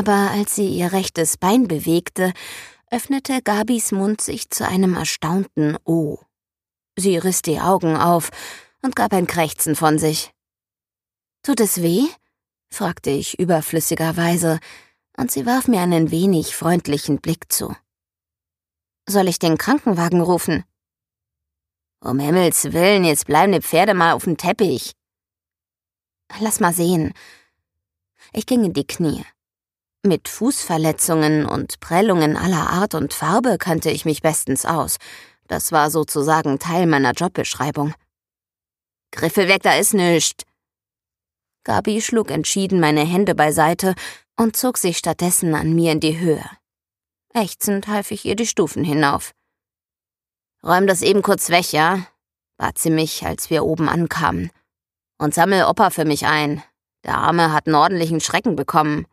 Aber als sie ihr rechtes Bein bewegte, öffnete Gabis Mund sich zu einem erstaunten O. Sie riss die Augen auf und gab ein Krächzen von sich. »Tut es weh?« fragte ich überflüssigerweise, und sie warf mir einen wenig freundlichen Blick zu. »Soll ich den Krankenwagen rufen?« »Um Himmels Willen, jetzt bleiben die Pferde mal auf dem Teppich.« »Lass mal sehen.« Ich ging in die Knie. Mit Fußverletzungen und Prellungen aller Art und Farbe kannte ich mich bestens aus. Das war sozusagen Teil meiner Jobbeschreibung. »Griffel weg, da ist nischt!« Gabi schlug entschieden meine Hände beiseite und zog sich stattdessen an mir in die Höhe. Ächzend half ich ihr die Stufen hinauf. »Räum das eben kurz weg, ja?« bat sie mich, als wir oben ankamen. »Und sammel Opa für mich ein. Der Arme hat einen ordentlichen Schrecken bekommen.«